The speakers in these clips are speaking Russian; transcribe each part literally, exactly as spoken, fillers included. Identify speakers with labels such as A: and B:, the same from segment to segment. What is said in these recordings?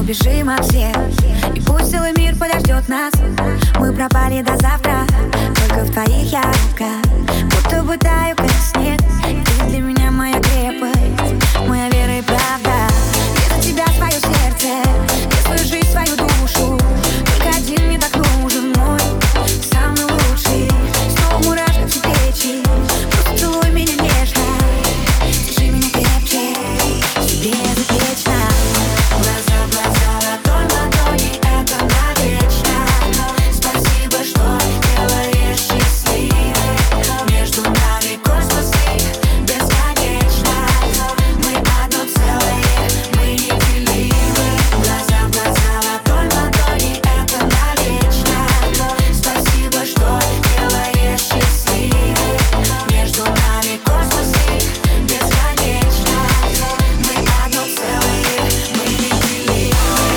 A: убежим от всех, и пусть целый мир подождет нас. Мы пропали до завтра, только в твоих я руках, будто бы таю, как снег. Ты для меня моя крепость, моя вера и правда. Я за тебя свое сердце, я свою жизнь, свою душу. Только один мне так нужен, мой самый лучший. Снова мурашка в плечи, просто целуй меня нежно, держи меня крепче, себе безупречно. Глаза в глаза, ладонь в ладони, это навечно. Спасибо, что делаешь счастливой. Между нами космосы бесконечно. Мы одно целое, мы неделимы. Глаза в глаза, ладонь в ладони, это навечно. Спасибо, что делаешь счастливой. Между нами космосы бесконечно. Мы одно целое, мы неделимы.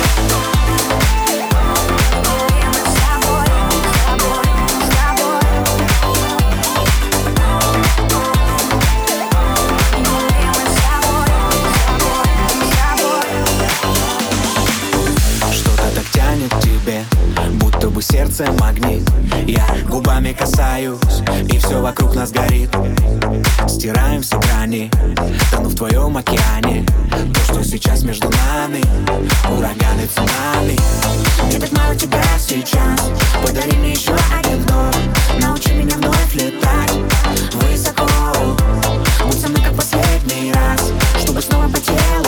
A: Мы с тобой, с тобой, с тобой.
B: Что-то так тянет к тебе, будто бы сердце магнит. Я губами касаюсь, и все вокруг нас горит. Стираем все грани, тону в твоем океане. То, что сейчас между нами, ураганы, цунами. Мне так мало тебя сейчас, подари мне еще один вдох. Научи меня вновь летать высоко, будь со мной как последний раз, чтобы снова по телу